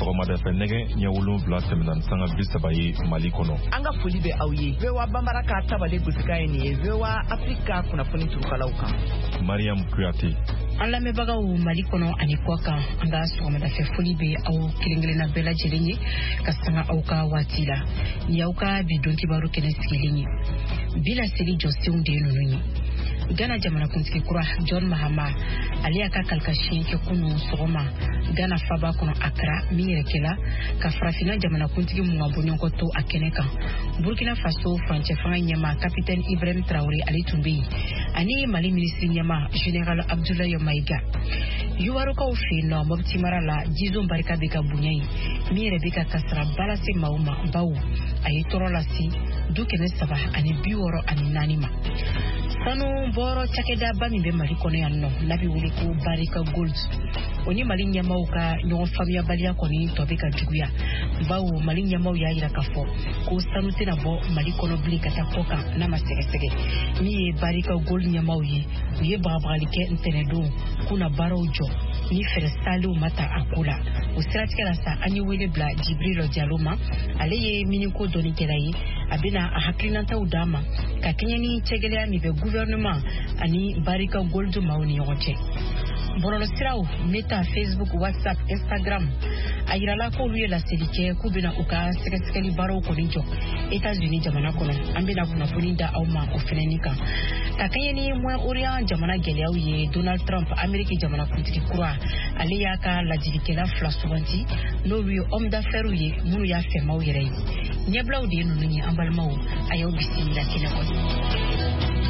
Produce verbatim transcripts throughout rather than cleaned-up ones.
sɔgɔmada fɛ nɛgɛ ɲɛ wolonwula tɛmɛna sanga bi saba ye Mali kɔnɔ. An ka foli bɛ aw ye. V O A Bambara ka tabale gosika ye nin ye V O A Afrika kunnafoni turukalaw kan. Mariam Kuyate. An lamɛnbagaw Mali kɔnɔ ani kɔ kan an ka sɔgɔmada fɛ foli bɛ aw kelen-kelenna bɛɛ lajɛlen ye ka sanga aw ka waati la. Ni aw ka bi don kibaru kɛnɛ sigilen ye. Bi la seli jɔsenw de ye ninnu ye. Ghana jamanakuntigi kura John Mahama ale y'a ka kalikasiyɛn kɛ kunun sɔgɔma Ghana faba kɔnɔ Accra min yɛrɛ kɛla ka farafina jamanakuntigi mugan bɔɲɔgɔnkɔ to a kɛnɛ kan. Burkina Faso furancɛ fanga ɲɛma Capitaine Ibrahim Traoré ale tun bɛ yen ani Mali ministre ɲɛma Général Abdoulaye Maïga. Yuwarukaw fɛ yen nɔ Mopti mara la jizo barika bɛ ka bonya yen min yɛrɛ bɛ ka kasara balase maaw ma baw a ye tɔɔrɔ lase du kɛmɛ saba ani bi wɔɔrɔ ani naani ma. Sanu bɔrɔ cakɛda ba min bɛ Mali kɔnɔ yan nɔ n'a bɛ wele ko Barika Gold. O ni Mali ɲɛmaaw ka ɲɔgɔn faamuyabaliya kɔni tɔ bɛ ka juguya. Bawo Mali ɲɛmaaw y'a jira k'a fɔ ko sanu tɛna bɔ Mali kɔnɔ bilen ka taa kɔ kan n'a ma sɛgɛsɛgɛ. Min ye Barika Gold ɲɛmaaw ye u ye bagabagali kɛ ntɛnɛndon k'u na baaraw jɔ ni fɛɛrɛ salew ma ta a ko la. O siratigɛ la sa an ye wele bila Jibril Diallo ma ale ye miniko dɔnnikɛla ye a bɛna a hakilinataw d'a ma ka kɛɲɛ ni cɛgɛlɛya min bɛ gouvernement ani Barika Gold maaw ni ɲɔgɔn cɛ. Bɔlɔlɔ siraw Meta, Facebook, WhatsApp, Instagram a yirala k'olu ye laseli kɛ k'u bɛna u ka sɛgɛsɛgɛli baaraw kɔni jɔ États-Unis jamana kɔnɔ. An bɛna kunnafoni da aw ma o fɛnɛni kan. Ka kɛɲɛ ni Moyen-Orient jamana gɛlɛyaw ye Donald Trump Amérique jamanakuntigi kura ale y'a ka ladililikɛla fila suganti n'olu ye homme d'affaires ye minnu y'a fɛmaw yɛrɛ ye. Ɲɛbilaw de ye ninnu ye an balimaw a y'aw bisimila kɛnɛ kɔnɔ.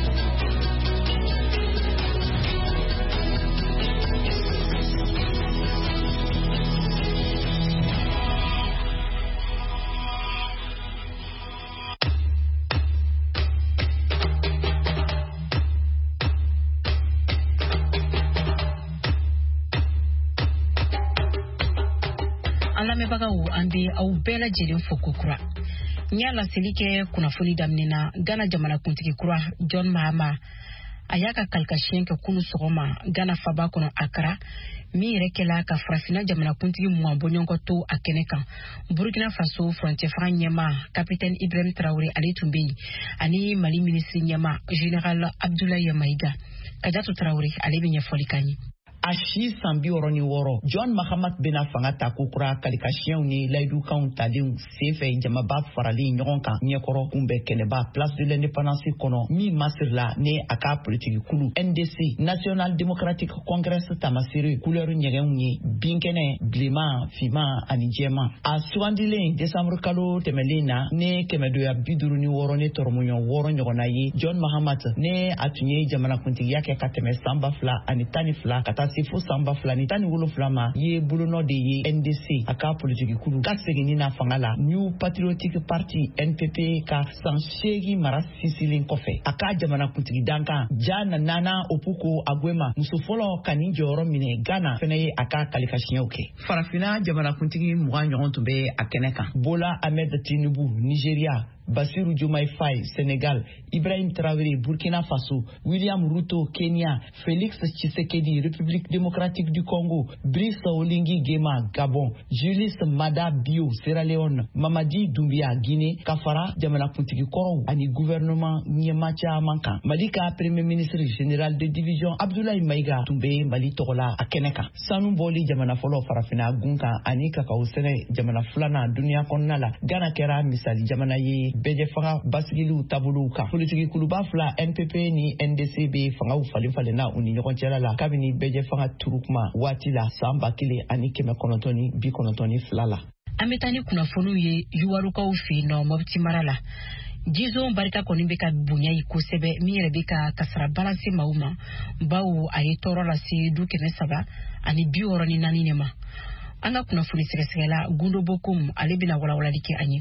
Lamɛnbagaw an bɛ aw bɛɛ lajɛlen fo ko kura. N y'a laseli kɛ kunnafoni daminɛna Ghana jamanakuntigi kura John Mahama a y'a ka kalikasiyɛn kɛ kunun sɔgɔma Ghana faba kɔnɔ Accra min yɛrɛ kɛla ka farafina jamanakuntigi mugan bɔɲɔgɔnkɔ to a kɛnɛ kan. Burkina Faso furancɛ fanga ɲɛma Capitaine Ibrahim Traoré ale tun bɛ yen ani Mali ministre ɲɛma Général Abdoulaye Maïga. Kajatu Traoré ale bɛ ɲɛfɔli kan ye. A si san bi wɔɔrɔ ni wɔɔrɔ John Mahama bɛna fanga ta ko kura kalikasiyɛnw ni layidukanw talenw senfɛ jamaba faralen ɲɔgɔn kan ɲɛkɔrɔ kunbɛn kɛnɛba Place de l'Indépendance kɔnɔ min masirila ni a ka politiki kulu N D C National Democratic Congress tamasere couleur ɲɛgɛnw ye binkɛnɛ bilenman fiman ani jɛman. A sugandilen décembre kalo tɛmɛlen na ne kɛmɛdoya bi duuru ni wɔɔrɔ ne tɔrɔmɔɲɔ wɔɔrɔ ɲɔgɔnna ye John Mahama ne a tun ye jamanakuntigiya kɛ ka tɛmɛ san ba fila ani tan ni fila ka taa se fo san ba fila ni tan ni wolonwula ma ye bolonɔ de ye N D C a ka politiki kulu ka seginni na fanga la New Patriotic Party N P P ka san seegin mara sinsinlen kɔfɛ a ka jamanakuntigi dankan Jana Nana Opuko Aguema muso fɔlɔ ka nin jɔyɔrɔ minɛ Ghana fɛnɛ ye a ka kalikasiyɛnw kɛ. Farafina jamanakuntigi mugan ɲɔgɔn tun bɛ a kɛnɛ kan. Bola Ahmed Tinubu Nigeria, Bassirou Diomaye Faye Sénégal, Ibrahim Traoré Burkina Faso, William Ruto Kenya, Félix Tshisekedi République démocratique du Congo, Brice Oligui Nguema Gabon, Julius Mada Bio Sierra Leone, Mamadi Doumbia Guinée, Kafara jamanakuntigi kɔrɔw ani gouvernement ɲɛma caman kan. Mali ka premier ministre général de division Abdoulaye Maïga tun bɛ Mali tɔgɔ la a kɛnɛ kan. Sanu bɔli jamana fɔlɔ farafina gun kan ani kakao sɛnɛ jamana filanan duniya kɔnɔna la Ghana kɛra misali jamana ye bɛjɛ fanga basigiliw taabolow kan. Politiki kuluba fila N P P ni N D C bɛ fangaw falen falenna u ni ɲɔgɔn cɛla la kabini bɛjɛ fanga turu kuma waati la san ba kelen ani kɛmɛ kɔnɔntɔn ni bi kɔnɔntɔn ni fila la. An bɛ taa ni kunnafoniw ye yuwarukaw fɛ yen nɔ Mopti mara la. Jizo barika kɔni bɛ ka bonya yi kosɛbɛ min yɛrɛ bɛ ka kasara balase maaw ma bawo a ye tɔɔrɔ lase du kɛmɛ saba ani bi wɔɔrɔ ni naani de ma. An ka kunnafoni sɛgɛsɛgɛla Gundo Bokum ale bɛna walawalali kɛ an ye.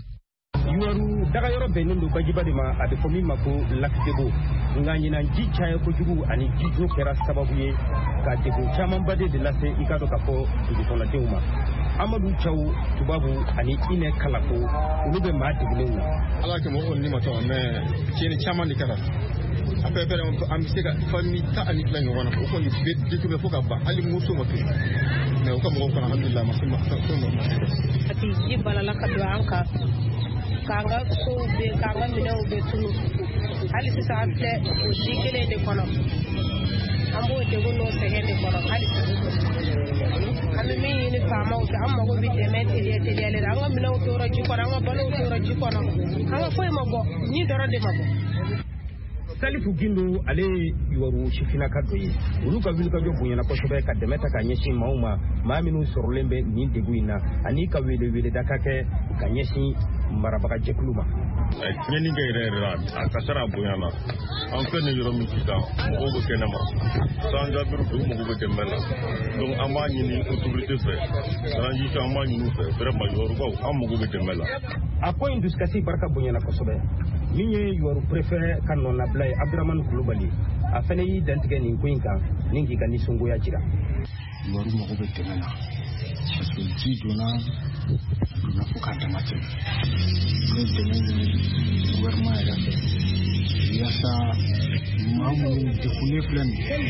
Yuwaru daga yɔrɔ bɛnnen don bajiba de ma a bɛ fɔ min ma ko lakidebo nka ɲinan ji caya kojugu ani jijo kɛra sababu ye ka degun camanba de lase i ka dɔn ka fɔ dugukɔnɔdenw ma. Amadu Caw Tubabu ani Ine Kalako olu bɛ maa degunnenw na. Ala kɛ mɔgɔw ni ma tɔn mais tiɲɛni caman de kɛra après faire un mystère famille ta ani la ngwana ko ko ni be ko be foka ba ali muso mo mais ko mo ko alhamdulillah ma sama sama ati jibala la ka do anka kanga so be kanga mi daw be tunu hali sa afle o jikele de kono ambo de gono se hede kono hali ami mi ni fama o amma go bi de mete de de de le anga mi law to ro jikono anga balo to ro jikono anga foy mo go ni doro de mago Salifu Gindo ale yuwaru shifina kadoye ulu ka wili ka jo bunyana ko shobe ka demeta ka nyeshi mauma maminu sorlembe ni deguina ani ka wele wele dakake ka nyeshi marabaka jekluma nyani ngere rat akasara bunyana an fe ne yoro mi kita o go kenama sanga buru du mo go demela donc ama nyini autorité fe ranji ta ama nyini fe vraiment yoro go am mo go demela ako induskasi barka bunyana ko sobe minye yoru préféré kanon la blay Abdurrahman Kulubali afene yi dantige ni kuinka ningi ka nisungu ya jira yoru mo go demela parce que ji dona dona fuka tamate ne demeni gouvernement ya fe yasa mamu de kule plan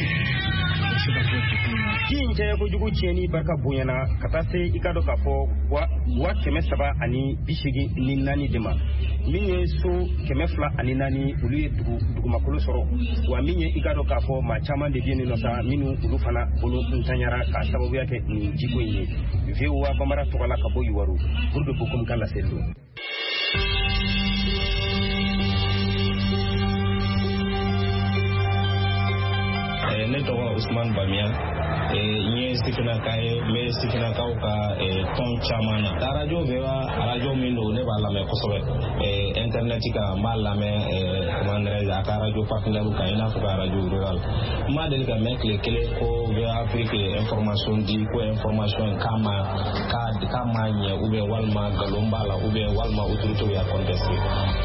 kinje ya kujugu cheni barka bunyana katase ikado kafo wa wa keme saba ani bishigi ni nani dema minye so keme fla ani nani uli dugu dugu makolo soro wa minye ikado kafo ma chama de bieni no sa minu ulu fana ulu ntanyara ka sababu yake ni jiko yi vyo wa bamara tokola kabo yuwaru burdo bukum kala selo ne tɔgɔ Usman Bamia n ye Sifinaka ye n bɛ Sifinakaw ka tɔn caman na radio bɛ wa radio min don ne b'a lamɛn kosɛbɛ internet kan n b'a lamɛn comment dirais-je a ka radio partenaire kan i n'a fɔ ka radio rural n ma deli ka mɛn tile kelen ko V Afrique information di ko information k'a ma k'a ma ɲɛ ou bien walima nkalon b'a la ou bien walima autorité y'a contesté.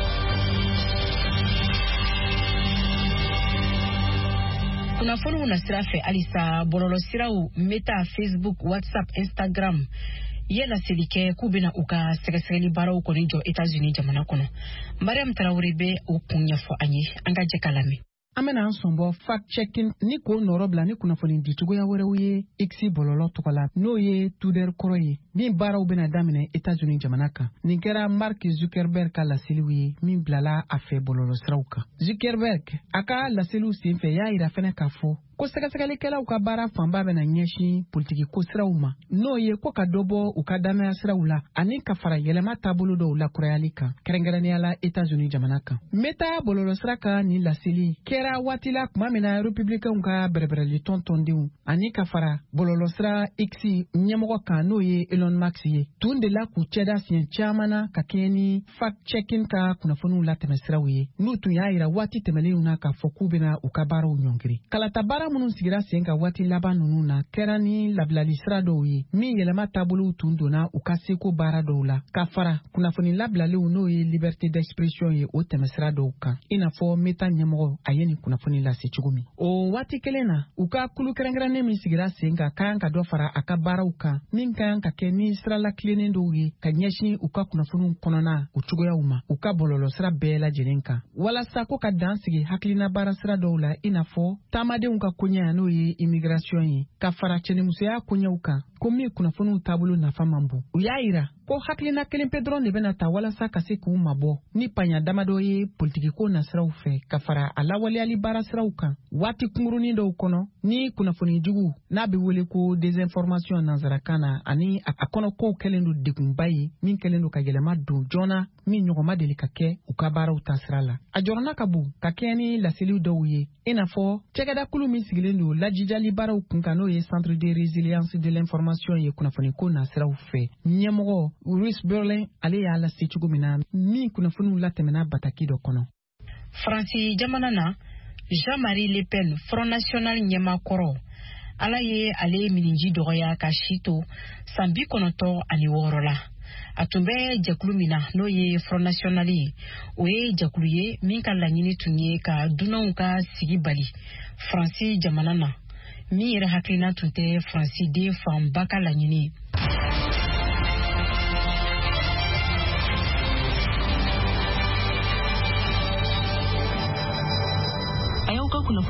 Kunnafoni na sira fɛ alisa bɔlɔlɔ siraw Meta, Facebook, WhatsApp, Instagram yela selikɛ k'u bɛna u ka sɛgɛsɛgɛli baaraw kɔni jɔ États-Unis jamana kɔnɔ. Mariam Traoré bɛ o kun ɲɛfɔ an ye, an ka jɛ ka lamɛn. Amena ansombo fact checking ni ko norobla ni kunnafoni ditugoya werew ye ixi bololo tokola no ye tuder koroye min baraw bena damine États-Unis jamana kan nin kɛra Mark Zuckerberg ka laseliw ye min bilala a fɛ bololo siraw kan. Zuckerberg a ka laseliw senfɛ y'a yira fɛnɛ k'a fɔ ko sɛgɛsɛgɛlikɛlaw ka baara fanba bɛna ɲɛsin politiki ko siraw ma n'o ye ko ka dɔ bɔ u ka danaya siraw la ani ka fara yɛlɛma taabolo dɔw la kurayali kan kɛrɛnkɛrɛnnenya la États-Unis jamana kan. Meta bololo sira kan ni laseli kɛra waati la tuma min na républicainw ka bɛrɛbɛrɛli tɔntɔndenw ani ka fara bololo sira X ɲɛmɔgɔ kan n'o ye Elon Musk ye tun de la k'u cɛda siɲɛ caman na ka kɛɲɛ ni fact checking ka kunnafoniw latɛmɛ siraw ye n'u tun y'a yira waati tɛmɛlenw na k'a fɔ k'u bɛna u ka baaraw ɲɔngiri. Kalata baara minnu sigira sen ka waati laban ninnu na kɛra ni labilali sira dɔw ye min yɛlɛma taabolow tun donna u ka seko baara dɔw la ka fara kunnafoni labilalenw n'o ye liberté d'expression ye o tɛmɛ sira dɔw kan i n'a fɔ Meta ɲɛmɔgɔ a ye nin kunnafoni lase cogo min. O waati kelen na u ka kulu kɛrɛnkɛrɛnnen min sigira sen ka kan ka dɔ fara a ka baaraw kan min kan ka kɛ ni sira lakilennen dɔw ye ka ɲɛsin u ka kunnafoniw kɔnɔna u cogoyaw ma u ka bɔlɔlɔ sira bɛɛ lajɛlen kan walasa ko ka dan sigi hakilina baara sira dɔw la i n'a fɔ taamadenw ka koɲɛ n'o ye immigration ye ka fara cɛnimusoya koɲɛw kan ko min kunnafoniw taabolo nafa man bon u y'a yira ko hakilina kelen pe dɔrɔn de bɛna ta walasa ka se k'u mabɔ ni panya damadɔ ye politikiko nasiraw fɛ ka fara a lawaleyali baara siraw kan waati kungurunin dɔw kɔnɔ ni kunnafoni jugu n'a bɛ wele ko désinformation nanzarakan na ani a kɔnɔ kow kɛlen don degunba ye min kɛlen don ka yɛlɛma don joona min ɲɔgɔnma deli ka kɛ u ka baaraw taasira la a jɔrɔna ka bon ka kɛɲɛ ni laseliw dɔw ye i n'a fɔ cɛkɛdakulu min sigilen don lajijali baaraw kun kan n'o ye centre de résilience de l'information ye kunnafoniko nasiraw fɛ ɲɛmɔgɔ Louis Berlin ale y'a lase cogo min na min kunnafoniw latɛmɛna bataki dɔ kɔnɔ. Faransi jamana na Jean-Marie Le Pen Front National ɲɛmakɔrɔ ala ye ale mininji dɔgɔya ka si to san bi kɔnɔntɔn ani wɔɔrɔ la. A tun bɛ jɛkulu min na n'o ye Front National ye o ye jɛkulu ye min ka laɲini tun ye ka dunanw ka sigi bali Faransi jamana na min yɛrɛ hakilina tun tɛ Faransi den fanba ka laɲini.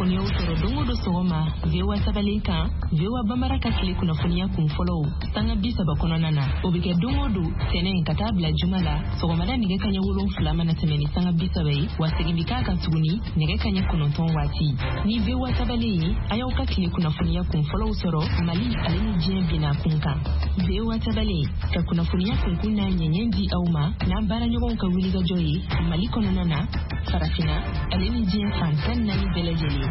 kunnafoniyaw sɔrɔ dongo do sɔgɔma V O A sabalen kan V O A Bambara ka tile kunnafoniya kun fɔlɔw sanga bi saba kɔnɔna na o bɛ kɛ dongo do tɛnɛ ka taa bila juma la sɔgɔmada nɛgɛ kaɲɛ wolonfila mana tɛmɛ ni sanga bi saba ye wa segin bi k'a kan tuguni nɛgɛ kaɲɛ kɔnɔntɔn waati ni V O A sabalen ye a y'aw ka tile kunnafoniya kun fɔlɔw sɔrɔ Mali ale ni diɲɛ binna kun kan V O A sabalen ka kunnafoniya kunkun n'a ɲɛɲɛ di aw ma n'an baaraɲɔgɔnw ka wulikajɔ ye Mali kɔnɔna na farafina ale ni diɲɛ fan tan naani bɛɛ lajɛlen.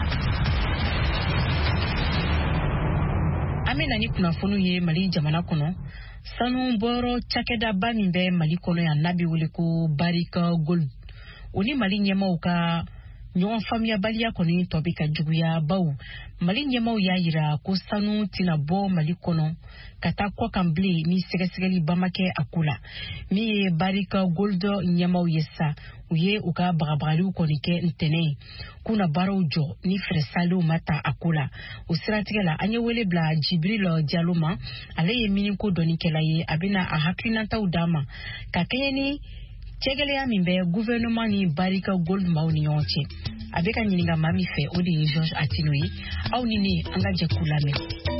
An bɛ na ni kunnafoniw ye Mali jamana kɔnɔ sanu bɔyɔrɔ cakɛdaba min bɛ Mali kɔnɔ yan n'a bɛ wele ko Barrick Gold o ni Mali ɲɛmaaw ka ɲɔgɔn faamuyabaliya kɔni tɔ bɛ ka juguya baw Mali ɲɛmaaw y'a jira ko sanu tɛna bɔ Mali kɔnɔ ka taa kɔ kan bilen ni sɛgɛsɛgɛli ba ma kɛ a ko la min ye Barrick Gold ɲɛmaaw ye sa u ye u ka bagabagaliw kɔni kɛ ntɛnɛn ye k'u na baaraw jɔ ni fɛrɛsaliw ma ta a ko la o siratigɛ la an ye wele bila Jibril Jalo ma ale ye miniko dɔnnikɛla ye a bɛna a hakilinataw d'a ma ka kɛɲɛ ni cɛgɛlɛya min bɛ gouvernement ni Barrick Gold maaw ni ɲɔgɔn cɛ a bɛ ka ɲininka maa min fɛ o de ye Georges Atino ye aw ni ne an ka jɛ k'u lamɛn.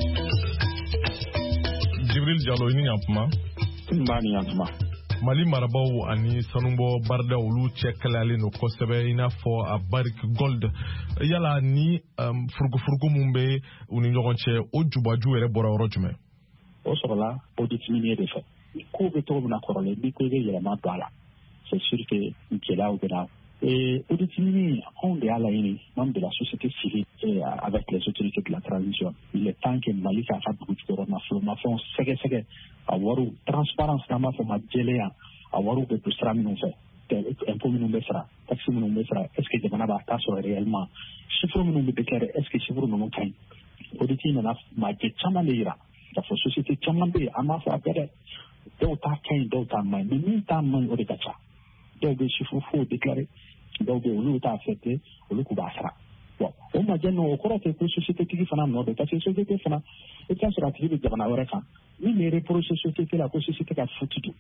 Jibril Jalo i ni ɲantuma. Nba ni ɲantuma. Mali marabaw ani sanubɔ barida olu cɛ kalayalen don kosɛbɛ i n'a fɔ a Barrick Gold yala ni um, furugufurugu mun bɛ u ni ɲɔgɔn cɛ o jubaju yɛrɛ bɔra yɔrɔ jumɛn? O sɔrɔla audit minier de fɛ ko bɛ cogo min na kɔrɔlen n'i ko i bɛ yɛlɛma don a la c'est sûr que gɛlɛyaw bɛ na. Et audit minier anw de y'a laɲini membre de la société civile et avec les autorités de la transition il est temps que Mali k'a ka dugu jukɔrɔ nafolomafɛnw sɛgɛsɛgɛ a wariw transparence n'an b'a fɔ ma jɛlenya a wariw bɛ don sira minnu fɛ impôt minnu bɛ sara taxe minnu bɛ sara est ce que jamana b'a ta sɔrɔ réellement chiffre minnu bɛ déclarer est ce que chiffre ninnu ka ɲi audit nana majɛ caman de yira k'a fɔ société caman bɛ yen an b'a fɔ a bɛɛ dɛ dɔw ta ka ɲi dɔw ta man ɲi mais min ta man ɲi o de ka ca dɔw bɛ chiffre faux déclarer dɔw bɛ olu t'a affecté olu k'u b'a sara bon o majɛ ninnu o kɔrɔ tɛ ko société tigi fana nɔ don parce que société fana i bɛ sɔrɔ a tigi bɛ jamana wɛrɛ kan min bɛ reproché société la ko société ka faute don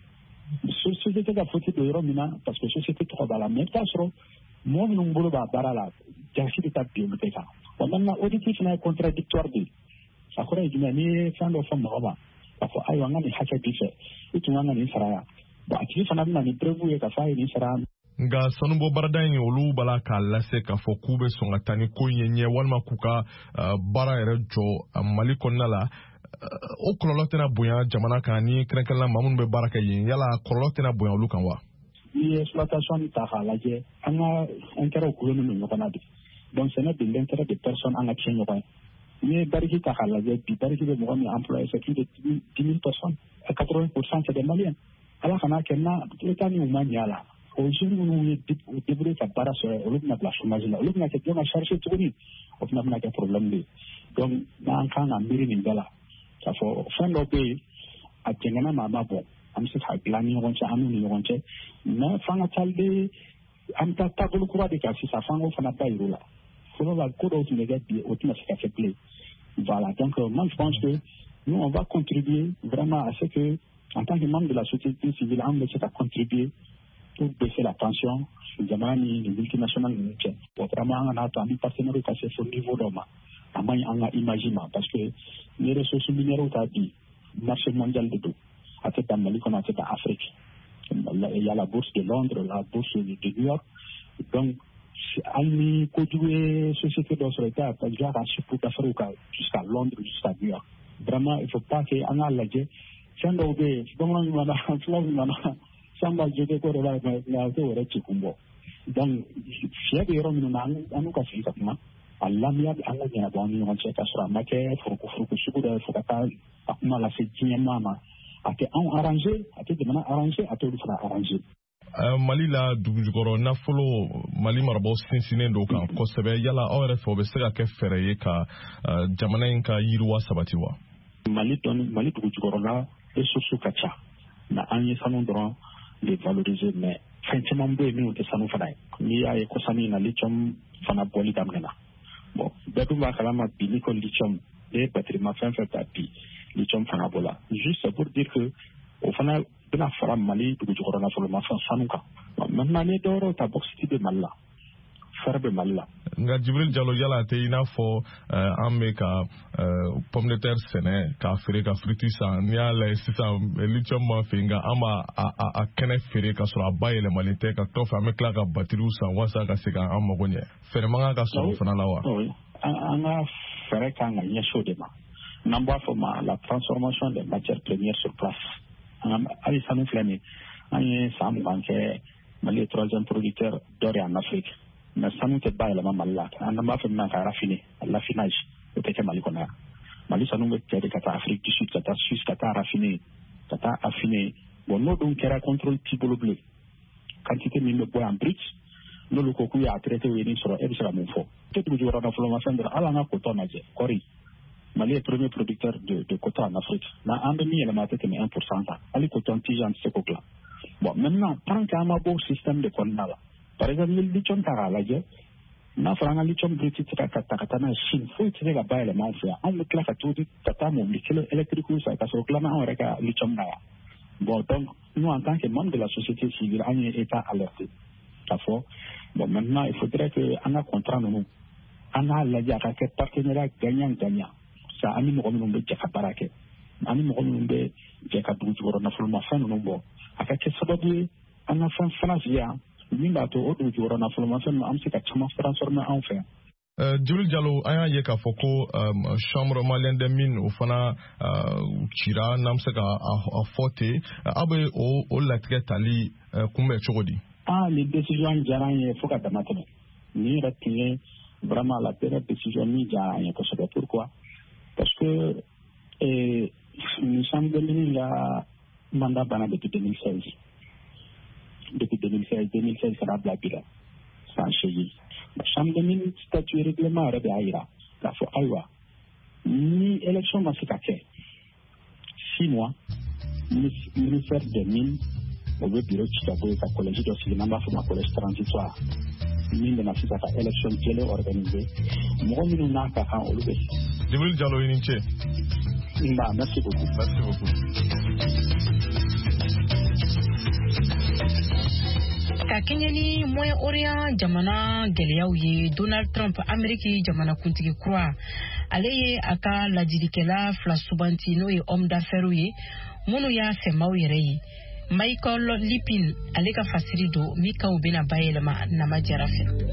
société ka faute don yɔrɔ min na parce que société tɔgɔ b'a la mais i bɛ sɔrɔ mɔgɔ minnu bolo b'a baara la jasi bɛ taa bin olu bɛɛ kan bon maintenant audit fana ye contradictoire de a kɔrɔ ye jumɛn n'i ye fɛn dɔ fɔ mɔgɔ ma k'a fɔ ayiwa an ka nin hakɛ bi fɛ i tun kan ka nin sara yan bon a tigi fana bɛna nin preuve ye k'a fɔ a ye nin sara nka sanubɔ barada in olu bala k'a lase k'a fɔ k'u bɛ sɔn ka taa ni ko in ye ɲɛ walima k'u ka uh, baara yɛrɛ jɔ uh, Mali kɔnɔna la uh, o kɔlɔlɔ tɛna bonya jamana kan ni kɛrɛnkɛrɛnla maa minnu bɛ baara kɛ yen yala kɔlɔlɔ tɛna bonya olu kan wa? N'i ye exploitation ta k'a lajɛ an ka intérêt gulonnen don ɲɔgɔn na de donc ce n'est de l'intérêt de personne an ka tiɲɛ ɲɔgɔn ye n'i ye Barrick ta k'a lajɛ bi Barrick bɛ mɔgɔ min employé c'est plus de dix mille personnes à quatre-vingts pour cent c'est des Maliens ala kana kɛ na état ni u ma ɲɛ a la o jeunes minnu ye débrouillé ka baara sɔrɔ olu bɛna bila chômage la olu bɛna kɛ jɔn ka charge tuguni o fana bɛna kɛ problème de ye donc n'an kan ka miiri nin bɛɛ la k'a fɔ fɛn dɔ bɛ yen a jɛngɛnna maa ma bɔ an bɛ se k'a dilan ni ɲɔgɔn cɛ an n'u ni ɲɔgɔn cɛ mais f'an ka taa de an bɛ taa taabolo kura de kan sisan f'an k'o fana da yir'u la fɔlɔ la ko dɔw tun bɛ kɛ bi o tɛna se ka kɛ bilen voilà donc moi je pense que nous on va contribuer vraiment à ce que en tant que membre de la société civile an bɛ se ka contribuer pour baisser la tension jamana ni ni multinational ninnu cɛ bon vraiment an kana to an ni partenaires ka se fo niveau dɔ ma a man ɲi an ka image ma parce que ni ressources minières ta bi marché mondial de don a tɛ taa Mali kɔnɔ a tɛ taa Afrique il y a la bourse de Londres la bourse de New York donc hali ni kojugu ye société dɔ sɔrɔ i t'a ka jɔ a ka chiffre d'affaires kan jusqu'à Londres jusqu'à New York vraiment il faut pas que an k'a lajɛ fɛn dɔw bɛ yen bamanan ɲuman na fulaw ɲuman na samba jete ko de la nka ko wɛrɛ ti kun bɔ donc fiɲɛ bɛ yɔrɔ minnu na an n'u ka sigi ka kuma a lamɛnya bɛ an ka ɲɛnabɔ an ni ɲɔgɔn cɛ k'a sɔrɔ a ma kɛ furukufuruku sugu dɔ ye fo ka taa a kuma lase diɲɛ maa ma a tɛ anw arranger a tɛ jamana arranger a tɛ olu fana arranger. Uh, Mali la dugu jukɔrɔ nafolo Mali marabaaw sinsinnen don kan kosɛbɛ yala aw yɛrɛ fɛ o bɛ se ka kɛ fɛɛrɛ ye ka uh, jamana in ka yiriwa sabati wa? Mali dɔnni Mali dugu jukɔrɔla ressources ka ca nka an ye sanu dɔrɔn de valoriser mais fɛn caman bɛ yen minnu tɛ sanu fana ye n'i y'a ye ko sanu in na lithium fana bɔli daminɛna bon bɛɛ dun b'a kalama bi n'i ko lithium e ye batterie fɛn fɛn ta bi lithium fana bɔ la juste pour dire que o fana bɛna fara Mali dugu jukɔrɔ nafolomafɛn sanu kan maintenant ni dɔwɛrɛw ta bauxite bɛ Mali la fɛrɛ bɛ Mali la. Nga Jibril Jallo yala te ina fo an bɛ ka pomme de terre sɛnɛ ka feere ka friti san n'i y'a lajɛ sisan lithium b'an fɛ nga an b'a a kɛnɛ feere ka sɔrɔ a bayɛlɛmalen tɛ ka kɔfɛ an bɛ tila ka batteriw san walasa ka se k'an mago ɲɛ fɛɛrɛ man kan ka sɔrɔ o fana la wa. An ka fɛɛrɛ kan ka ɲɛsin o de ma n'an b'a fɔ ma la transformation des matières premières sur place. Hali sanu filɛ nin an ye san mugan kɛ Mali ye troisième producteur d'or en Afrique. Mais sanu tɛ bayɛlɛma Mali la an b'a fɔ min ma ka raffiner raffinage o tɛ kɛ Mali kɔnɔ yan. Mali sanu bɛ tigɛ de ka taa Afrique du Sud ka taa Suisse ka taa raffiner ka taa affiner bon n'o dun kɛra contrôle t'i bolo bilen quantité min bɛ bɔ yan brut n'olu ko k'u y'a traité u ye nin sɔrɔ e bɛ se ka mun fɔ. Tɛ dugu jukɔrɔ nafolomafɛn dɔrɔn hali an ka coton lajɛ kɔri Mali est premier producteur de, de coton en Afrique. Na an bɛ min yɛlɛma a tɛ tɛmɛ un pour cent kan hali coton tige an tɛ se k'o dilan. Bon maintenant tant qu'an ma bɔ système de kɔnɔna la par exemple ni lithium ta k'a lajɛ n'a fɔra an ka lithium brut tɛ se ka ta ka taa n'a ye Chine foyi tɛ se ka bayɛlɛma anw fɛ yan anw bɛ tila ka to ka taa mobili kelen électrique san ka sɔrɔ tila anw yɛrɛ ka lithium na yan. Bon donc nous en tant que membre de la société civile an ye état alerté k'a fɔ bon maintenant il faudrait que an ka contrat ninnu an k'a lajɛ a ka kɛ partenariat gagnant gagnant. Sa ani mɔgɔ minnu bɛ jɛ ka baara kɛ ani mɔgɔ minnu bɛ jɛ ka dugu jukɔrɔ nafolomafɛn ninnu bɔ a ka kɛ sababu ye an ka fɛn fana fɛ yan min b'a to o dugu jukɔrɔ nafolomafɛn ninnu an bɛ se ka caman transformer anw fɛ yan. Jibril Jallo an y'a ye k'a fɔ ko chambre malienne des mines o fana cira n'an bɛ se ka a fɔ ten aw bɛ o latigɛ tali kunbɛn cogo di. Ah ni décision diyara an ye fo ka dama tɛmɛ nin yɛrɛ tun ye vraiment la dernière décision min diyara an ye kosɛbɛ pourquoi. Parce que eh, nous sommes devenus la mandat banal depuis deux mille seize. Depuis deux mille seize, deux mille seize, ça a blabila. Ça a changé. La chambre de mines, statut règlement, a aïra. La fois aïwa. Ni élection dans ce cas. Six mois, ministère des mines, au bureau de Chicago, le collège de Silinamba, le collège transitoire. Mine de Nafisa, élection qui est organisée. Moi, nous n'avons pas qu'à en lever. Jibril Jallo Ininche. Bah, merci beaucoup. Merci beaucoup. Ka kɛɲɛ ni Moyen-Orient jamana gɛlɛyaw ye Donald Trump Ameriki jamana kuntigi kura ale ye a ka lajilikɛla fila subanti n'o ye homme d'affaires ye minnu y'a fɛmaw yɛrɛ ye Michael Lipin ale ka fasiri do min ka u bɛna bayɛlɛma nama jara fɛ.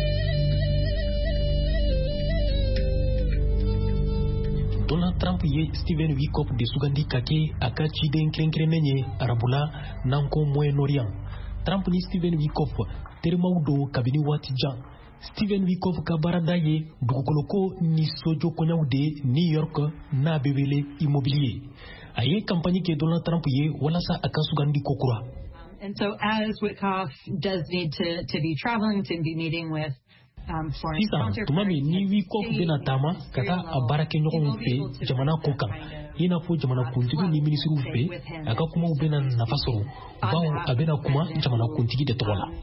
Donald Trump ye Stephen Wickoff de sugandi ka kɛ a ka ciden kɛrɛnkɛrɛnnen ye arabula n'an ko Moyen-Orient. Trump ni Stephen Wickoff terimaw do kabini waati jan. Stephen Wickoff ka baarada ye dugukoloko ni sojo kɔɲaw de New York n'a bɛ wele immobilier. A ye campagne kɛ Donald Trump ye walasa a ka sugandi kokura. And so as Wickoff does need to, to be traveling, to be meeting with sisan tuma min ni Wickoff bɛna taama ka taa a baarakɛɲɔgɔnw fɛ jamana ko kan i n'a fɔ jamana kuntigiw ni minisiriw fɛ a ka kumaw bɛna nafa sɔrɔ bawo a bɛna kuma jamana kuntigi de tɔgɔ la.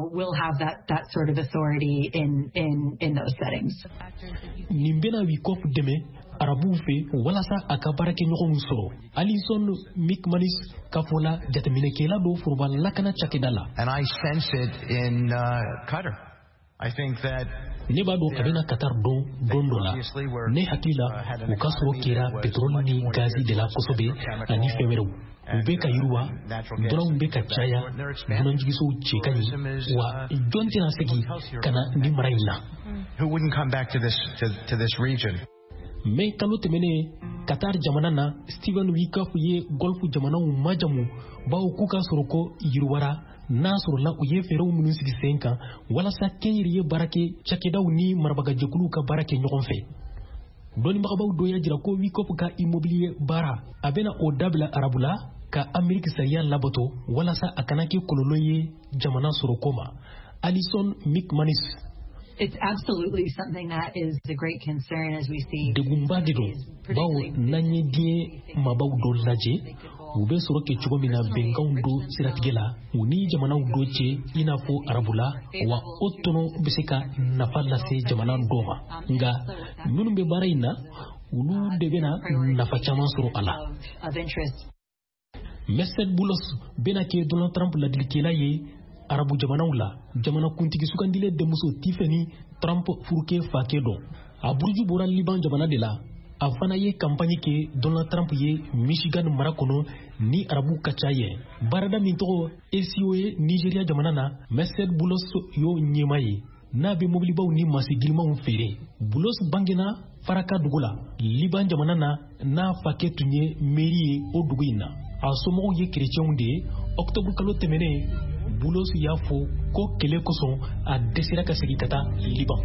Nin bɛna Wickoff dɛmɛ arabuw fɛ walasa a ka baarakɛɲɔgɔnw sɔrɔ. Alison McManus ka fɔ la jateminɛkɛla dɔ foroba lakana cakɛda la. And I sense it in uh, Qatar. I think that ne b'a dɔn a bɛna Qatar dɔn don dɔ la ne hakili la u ka sɔrɔ kɛra pétrole ni gazi de la kosɛbɛ ani fɛn wɛrɛw u bɛ ka yiriwa dɔrɔnw bɛ ka caya dunanjigisow cɛ ka ɲi wa jɔn tɛna segin ka na nin mara in na. Who wouldn't come back to this to, to this region? Mais kalo tɛmɛnen Qatar jamana na Stephen Wickoff ye golf jamanaw majamu bawo k'u ka sɔrɔ ko yiriwara n'a sɔrɔla u ye fɛɛrɛw minnu sigi sen kan walasa kɛnyɛrɛ ye baara kɛ cakɛdaw ni marabagajɛkuluw ka baara kɛ ɲɔgɔn fɛ. Dɔnnibagabaw dɔ y'a jira ko Wickoff ka immobilier baara a bɛna o dabila arabula ka Ameriki sariya labato walasa a kana kɛ kɔlɔlɔ ye jamana sɔrɔko ma. Alison McManus. It's absolutely something that is a great concern as we see. Degunba de don bawo n'an ye diɲɛ maabaw dɔ lajɛ u bɛ sɔrɔ kɛ cogo min na bɛnkanw do siratigɛ la u ni jamanaw dɔ cɛ i n'a fɔ arabula wa o tɔnɔ bɛ se ka nafa lase jamana dɔ ma nka minnu bɛ baara in na olu de bɛna nafa caman sɔrɔ a la. Merced Bulos bɛna kɛ Donald Trump ladilikɛla ye arabu jamanaw la jamana kuntigi sugandile denmuso tifeni Trump furuke fake don a buruju bɔra Liban jamana de la a fana ye campagne kɛ Donald Trump ye Michigan mara kɔnɔ ni arabu ka ca ye baarada min tɔgɔ A C O ye Nigeria jamana na Merced Bulos yo ɲɛma ye n'a bɛ mobilibaw ni masigirimanw feere Bulos bangena Faraka dugu la Liban jamana na n'a fake tun ye mairie ye o dugu in na a somɔgɔw ye chrétienw de ye octobre kalo tɛmɛnen Bulos y'a fɔ ko kɛlɛ kosɔn a dɛsɛra ka segin ka taa Liban.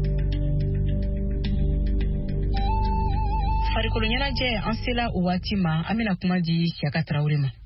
farikolo ɲɛnajɛ an sela o waati ma an bɛna kuma di Siyaka Tarawele ma.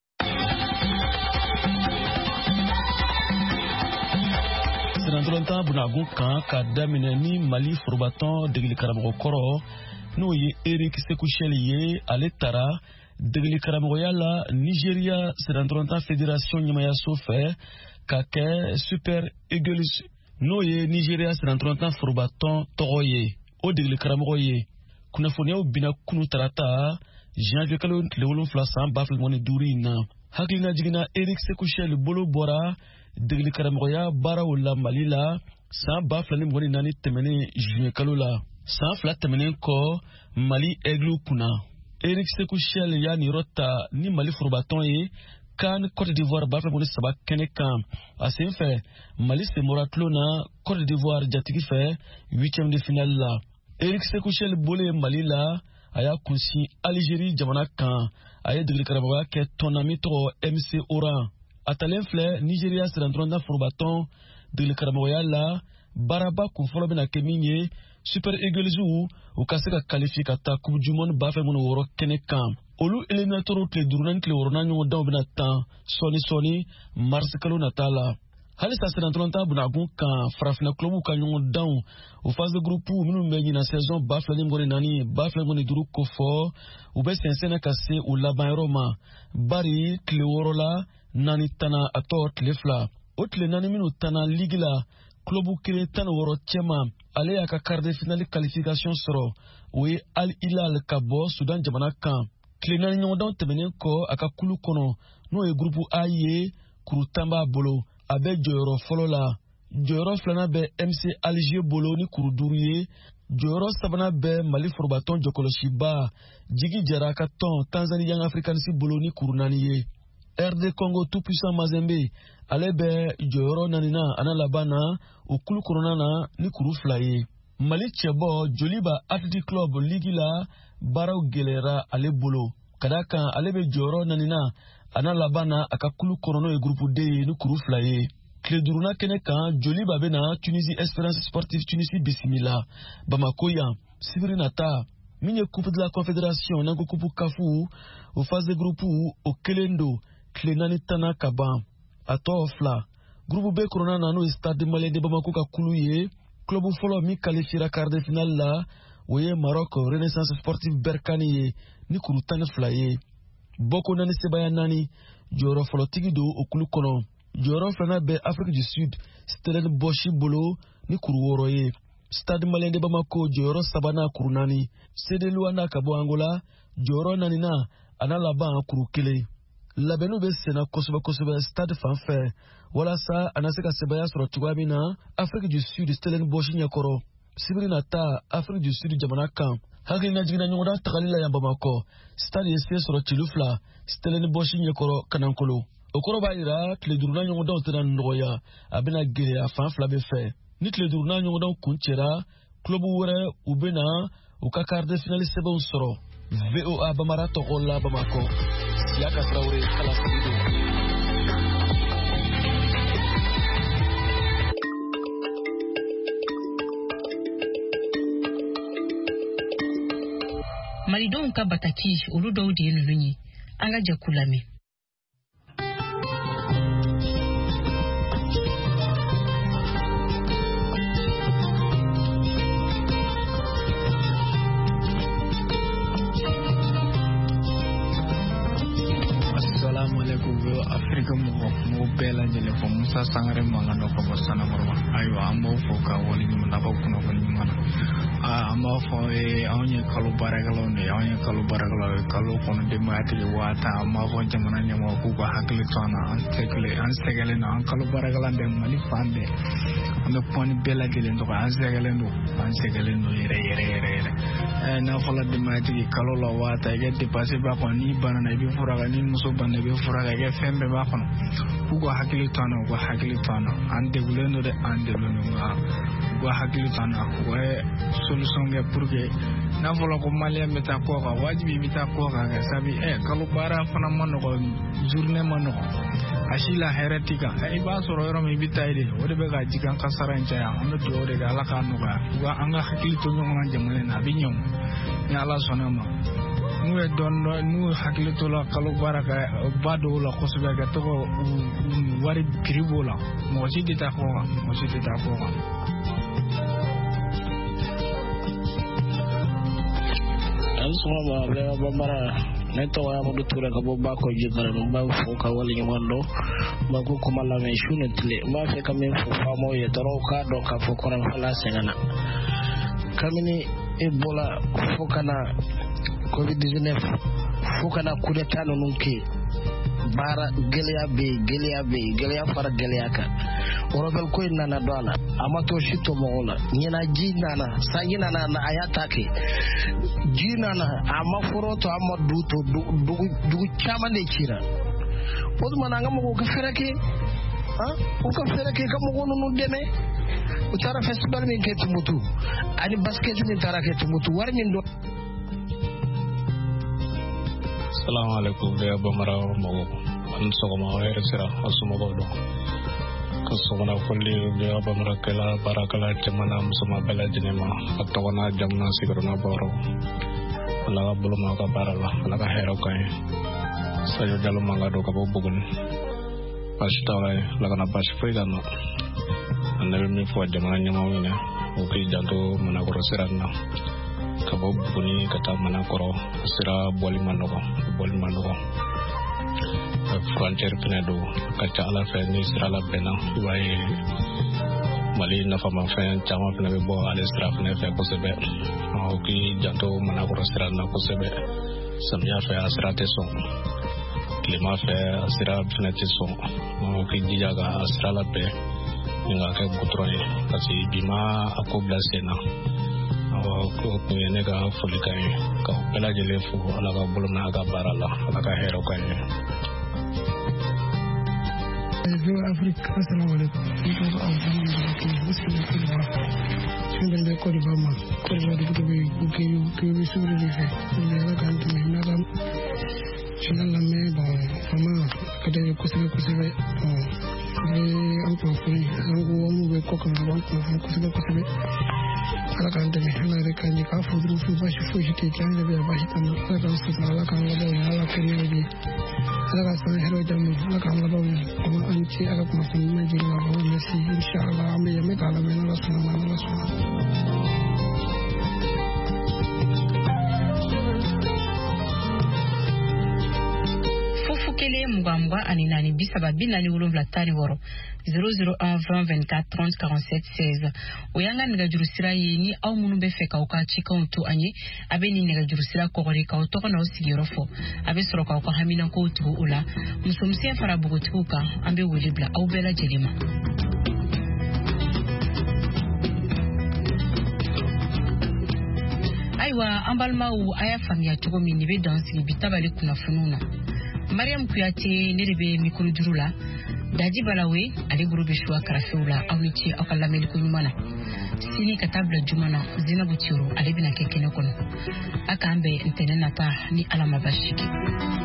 Senatɔrɔntan Bunagun kan ka daminɛ ni Mali forobatɔn degeli karamɔgɔ kɔrɔ n'o ye Eric Sekou Chelle ye ale taara degeli karamɔgɔya la Nigeria Senatɔrɔntan Fédération ɲɛmayaso fɛ ka kɛ Super Eagles n'o ye Nigeria Senatɔrɔntan forobatɔn tɔgɔ ye o degeli karamɔgɔ ye. Kunnafoniyaw bina kunu tarata janvier kalo tile wolonfila san ba fila ni duuru in na hakilina jiginna Eric Sekou Chelle bolo bɔra degeli karamɔgɔya baaraw la Mali la san ba fila ni mugan ni naani tɛmɛnen juin kalo la san fila tɛmɛnen kɔ Mali Aigle kunna. Eric Sekou Chelle y'a niyɔrɔ ta ni Mali forobatɔn ye CAN Côte d'Ivoire ba fila ni saba kɛnɛ kan a sen fɛ Mali senbɔra tulo na Côte d'Ivoire jatigi fɛ huitième de finale la. Eric Sekou Chelle bole Mali la a y'a kunsi Algérie jamana kan a ye degeli karamɔgɔya kɛ tɔnami tɔgɔ M C Oran a talen filɛ Nigeria Senatɔrɔntan forobatɔn degeli karamɔgɔya la baaraba kunfɔlɔ bɛna kɛ min ye Super Eagles u ka se ka qualifier ka taa Coupe du Monde ba fila ni wɔɔrɔ kɛnɛ kan olu éliminatoire tile duuru naani tile wɔɔrɔ na ɲɔgɔn danw bɛna tan sɔɔni sɔɔni mars kalo nata la. Halisa Senatɔrɔntan Bunagun kan farafina club ka ɲɔgɔn danw o phase de groupe minnu bɛ ɲina saison ba fila ni mugan ni naani ba fila ni mugan ni duuru ko fɔ u bɛ sɛnsɛnna ka se u labanyɔrɔ ma bari tile wɔɔrɔ la naani tana a tɔ tile fila o tile naani minnu tana ligue la club kelen tan ni wɔɔrɔ cɛma ale y'a ka quart de finale qualification sɔrɔ o ye Al Hilal ka bɔ Sudan jamana kan tile naani ɲɔgɔn danw tɛmɛnen kɔ a ka kulu kɔnɔ n'o ye groupe A ye kuru tan b'a bolo a bɛ jɔyɔrɔ fɔlɔ la jɔyɔrɔ filanan bɛ M C Alger bolo ni kuru duuru ye jɔyɔrɔ sabanan bɛ Mali forobatɔn jɔkɔlɔsiba Jigi Jara ka tɔn Tanzanie Young Africans bolo ni kuru naani ye. R D Congo tout puissant Mazembe ale bɛ jɔyɔrɔ naaninan ana laban na o kulu kɔnɔna na ni kuru fila ye. Mali cɛbɔ Joliba Athletic Club ligi la baaraw gɛlɛyara ale bolo ka d'a kan ale bɛ jɔyɔrɔ naaninan ana laban na a ka kulu kɔnɔ ye groupe D ye ni kuru fila ye. Tile duuruna kɛnɛ kan Joliba bɛna Tunisie Espérance Sportive Tunisie bisimila Bamako yan sibiri nata min ye Coupe de la Confédération n'an ko Coupe Kafu o phase de groupe o kelen do tile naani tana ka ban a tɔ fila groupe B kɔnɔna na n'o ye Stade Malien de Bamako ka kulu ye club fɔlɔ min qualifiera quart de finale la o ye Maroc Renaissance Sportive Berkane ye ni kuru tan ni fila ye. Boko naani sebaya naani jɔyɔrɔ fɔlɔtigi do o kulu kɔnɔ jɔyɔrɔ filanan bɛ Afrique du Sud Stellenbosch bolo ni kuru wɔɔrɔ ye. Stade Malien de Bamako jɔyɔrɔ sabanan kuru naani C D Luanda ka bɔ Angola jɔyɔrɔ naaninan ana laban kuru kelen. Labɛnniw bɛ senna kosɛbɛ kosɛbɛ stade fan fɛ walasa a na se ka sebaya sɔrɔ cogoya min na Afrique du Sud Stellenbosch ɲɛkɔrɔ sibiri nata Afrique du Sud jamana kan hakilina jiginna ɲɔgɔndan tagali la yan Bamakɔ stade ye se sɔrɔ cilu fila Stellenbosch ɲɛkɔrɔ Kanankolo o kɔrɔ b'a yira tile duurunan ɲɔgɔndanw tɛna nɔgɔya a bɛna gɛlɛya fan fila bɛ fɛ ni tile duurunan ɲɔgɔndanw kun cɛra club wɛrɛ u bɛna u ka quart de finale sɛbɛnw sɔrɔ. V O A Bamara tɔgɔ la Bamakɔ Siyaka Tarawele Kalasigi do. Malidenw ka bataki olu dɔw de ye ninnu ye an ka jɛ k'u lamɛn. Assalamu alaikum Afrika mo mo bela jele ko Musa Sangare mangano ko bosana marwa ayo amo fo ka wali ni na ko no ko ni mana a amo fo e onye kalu baragalo ne onye kalu baragalo kalu ko de mati wata amo fo jamana nya mo ku ko hakli tona an tekle an segale na an kalu baragala de mali fande ando poni bela jele ndo ko an segale ndo an segale ndo yere yere yere e na fola de mati kalu la wata ge de passer ba ko ni banana bi furaga ni muso banne be furaga ge fembe ba kono ugo hakili tano ugo hakili tano ande gulendo de ande gulendo ga ugo hakili tano ugo solution ge pour que na vola ko malia meta ko ga wajibi meta ko ga sabi e kalu bara fana mano ko journée mano ashila heretika e ba soro yoro mi bitayde wode be ga jigan kasaran jaya ando do de ala kanu ga ugo anga hakili to nyong jamale na bi nyong ni ala sonama nu e don nu hakili to la kalu baraka bado la khosbe ga to wari kribola mo ci dita ko mo ci dita ko an suma ba le ba mara ne to ya mo tura ka bo ba ko jidara no ba fo ka wali ni wando ba ko kuma la me shune tle ma fe ka me fo fa mo ye daro ka do ka fo ko ran fala sengana kamini ebola fo kana covid nineteen fukana kudeta no nunke bara geleya be geleya be geleya fara geleya ka orobel ko nana dola amato shito mola nyina jinana sagina na ayata ke jinana amaforoto amaduto dugu dugu chama ne kira oduma nanga mo ko fereke ha o ko fereke kam ko no deme o tara festival min ke tumutu ani basket min tara ke tumutu warni do. Assalamu alaikum ya bamara mo an sogoma wayre sira asuma godo ko sogona kulli ya bamara kala barakala jamana musuma bela jinema atwana jamna sigrona boro ala buluma ka barala ala ka hero kay sayo jalu manga do ka bobugun pastaway la kana pas frigano ande mi fo jamana nyama wina o ki janto mana ko sirana kabo buni kata mana koro sira boli manoko boli manoko frontier penedo kaca ala fe ni sira la bena way mali na fama fe chama fe bo ala sira fe fe ko sebe o ki janto mana koro sira na ko sebe samya fe asira te so klima fe asira fe te so o ki dijaga asira la be nga ke butroye kasi bima akobla sena ko ko yene ga fulika ka pela jele fu ala ga bulna ga barala ala ga hero ka ni jo afrika assalamu alaikum ko ko am tan ko bismillah sinde be ko di bama ko di ko be ko ke ke be suru di fe ne la kan to na ga sinde la me ba fama ka de ko se ko se be ni am to fu an go mu be ko kan ba ko ko se ko se be ala kan de ala re kan ni ka fu dru fu ba shi fu shi te kan de ba shi tan ala kan su ala kan ga de ala kan ni de ala ka san hero jam ala kan ga do ko an ci ala ko ko ma ji na ko me si inshallah am ye me kala me na sunu na na sunu Fufukele mugamba ani nani bisaba binani ulumla tani woro zero zero one vingt vingt-quatre trente quarante-sept seize oyanga niga jurusira yeni au munu be feka uka chika untu anye abe ni niga jurusira kogori ka utoko na usigirofo abe soroka uka hamina ko utu ula musumsia farabugo tuka ambe wilibla au bela jelima aiwa ambalma u aya famia tuko minibe dansi bitabali kuna fununa Mariam Kuyate nerebe mikuru jurula daji balawe ali gurube shwa karafeula awnichi akalla meliku nyumana sini katabla jumana zina butiru ali bina kekene kono akambe ntenena ta ni alama bashiki